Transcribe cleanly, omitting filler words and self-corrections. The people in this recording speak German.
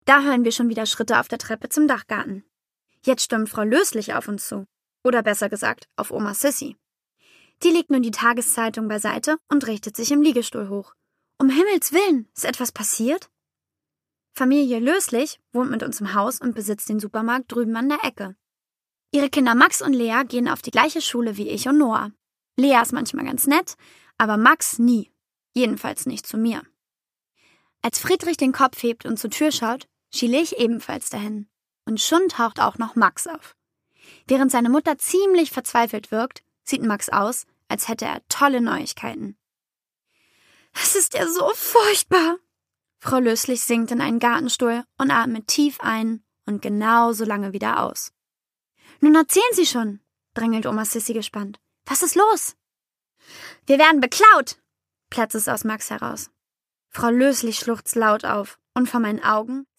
Da hören wir schon wieder Schritte auf der Treppe zum Dachgarten. Jetzt stürmt Frau Löslich auf uns zu. Oder besser gesagt, auf Oma Sissy. Die legt nun die Tageszeitung beiseite und richtet sich im Liegestuhl hoch. Um Himmels Willen, ist etwas passiert? Familie Löslich wohnt mit uns im Haus und besitzt den Supermarkt drüben an der Ecke. Ihre Kinder Max und Lea gehen auf die gleiche Schule wie ich und Noah. Lea ist manchmal ganz nett, aber Max nie. Jedenfalls nicht zu mir. Als Friedrich den Kopf hebt und zur Tür schaut, schiele ich ebenfalls dahin. Und schon taucht auch noch Max auf. Während seine Mutter ziemlich verzweifelt wirkt, sieht Max aus, als hätte er tolle Neuigkeiten. Es ist ja so furchtbar. Frau Löslich sinkt in einen Gartenstuhl und atmet tief ein und genauso lange wieder aus. Nun erzählen Sie schon, drängelt Oma Sissy gespannt. Was ist los? Wir werden beklaut, platzt es aus Max heraus. Frau Löslich schluchzt laut auf und vor meinen Augen